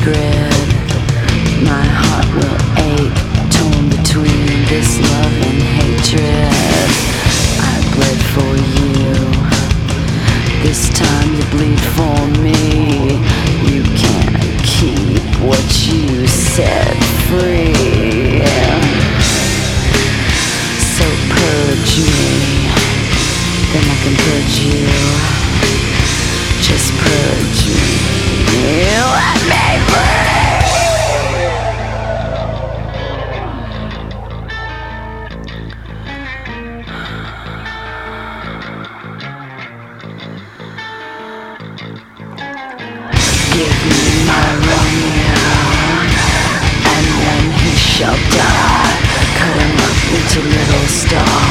sacred. My heart will ache, torn between this love and hatred. I bled for you, this time you bleed for me. You can't keep what you set free. So purge me, then I can purge you. Just purge me, let me free. Give me my Romeo, and when he shall die, cut him up into little stars.